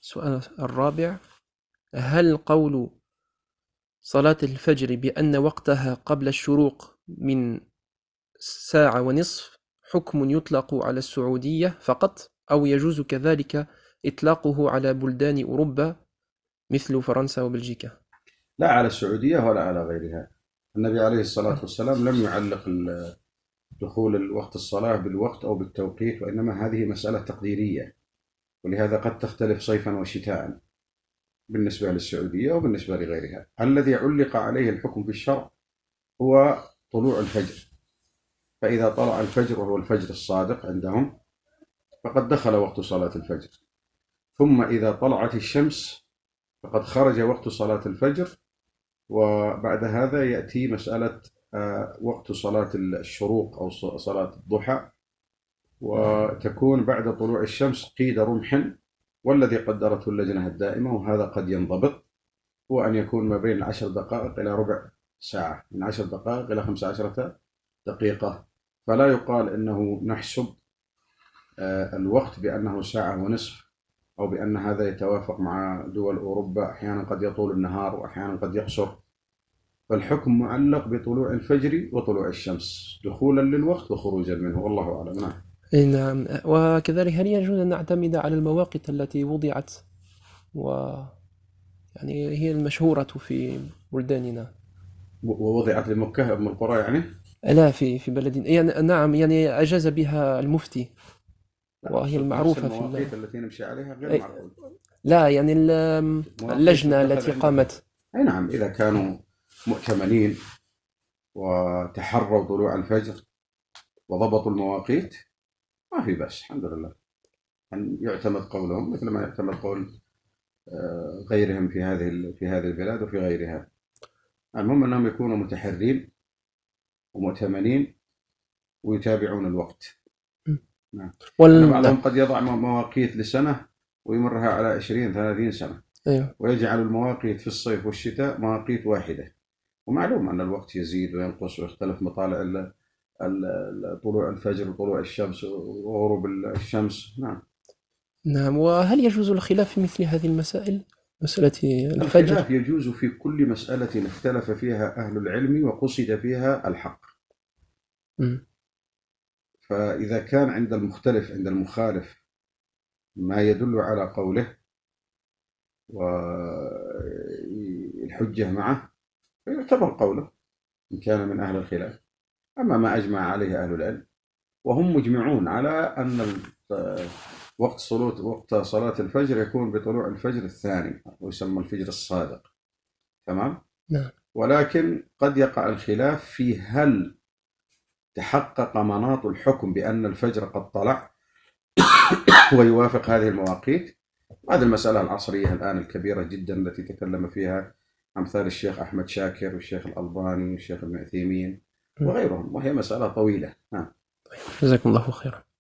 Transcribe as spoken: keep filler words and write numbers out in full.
السؤال الرابع: هل قول صلاة الفجر بأن وقتها قبل الشروق من ساعة ونصف حكم يطلق على السعودية فقط، أو يجوز كذلك إطلاقه على بلدان أوروبا مثل فرنسا وبلجيكا؟ لا على السعودية ولا على غيرها. النبي عليه الصلاة والسلام لم يعلق دخول الوقت الصلاة بالوقت أو بالتوقيت، وإنما هذه مسألة تقديرية، ولهذا قد تختلف صيفا وشتاء بالنسبة للسعودية وبالنسبة لغيرها. الذي علق عليه الحكم في الشرع هو طلوع الفجر، فإذا طلع الفجر وهو الفجر الصادق عندهم فقد دخل وقت صلاة الفجر، ثم إذا طلعت الشمس فقد خرج وقت صلاة الفجر، وبعد هذا يأتي مسألة آه، وقت صلاة الشروق أو صلاة الضحى، وتكون بعد طلوع الشمس قيد رمح، والذي قدرته اللجنة الدائمة وهذا قد ينضبط هو أن يكون ما بين عشر دقائق إلى ربع ساعة، من عشر دقائق إلى خمس عشرة دقيقة. فلا يقال أنه نحسب آه، الوقت بأنه ساعة ونصف، أو بأن هذا يتوافق مع دول أوروبا، أحيانا قد يطول النهار وأحيانا قد يقصر. فالحكم معلق بطلوع الفجر وطلوع الشمس دخولا للوقت وخروجا منه، والله أعلم. نعم. أي نعم. وكذلك هل يجوز أن نعتمد على المواقيت التي وضعت و يعني هي المشهورة في بلداننا؟ ووضعت لمكة أم القرى يعني؟ لا، في في بلد يعني نعم، يعني أجاز بها المفتي لا، وهي أقصد نفس المعروفة في ال... المواقيت التي نمشي عليها غير أي- معقول. لا يعني ال- مواقيت اللجنة تتخذ التي عندهم. قامت. أي نعم، إذا كانوا مؤتمنين وتحروا طلوع الفجر وضبطوا المواقيت ما في بأس، الحمد لله. أن يعتمد قولهم مثل ما يعتمد قول آه، غيرهم في هذه في هذه البلاد وفي غيرها. المهم أنهم يكونوا متحرين ومؤتمنين ويتابعون الوقت. نعم. أن وال... نعم. بعضهم قد يضع مواقيت لسنة ويمرها على عشرين ثلاثين سنة، أيوه. ويجعل المواقيت في الصيف والشتاء مواقيت واحدة. ومعلوم أن الوقت يزيد وينقص ويختلف مطالع ال- ال- طلوع الفجر وطلوع الشمس وغروب الشمس. نعم. نعم. وهل يجوز الخلاف في مثل هذه المسائل، مسألة الفجر؟ الخلاف يجوز في كل مسألة اختلف فيها أهل العلم وقصد فيها الحق. مم. فإذا كان عند المختلف عند المخالف ما يدل على قوله والحجة معه فيعتبر قوله إن كان من أهل الخلاف. أما ما أجمع عليه أهل العلم وهم مجمعون على أن وقت صلاة وقت صلاة الفجر يكون بطلوع الفجر الثاني ويسمى الفجر الصادق. تمام. نعم. ولكن قد يقع الخلاف في هل تحقق مناط الحكم بأن الفجر قد طلع ويوافق هذه المواقيت. هذه المسألة العصرية الآن الكبيرة جدا التي تكلم فيها أمثال الشيخ أحمد شاكر والشيخ الألباني والشيخ ابن عثيمين مم. وغيرهم، وهي مسألة طويلة. نعم. جزاكم الله خيرا.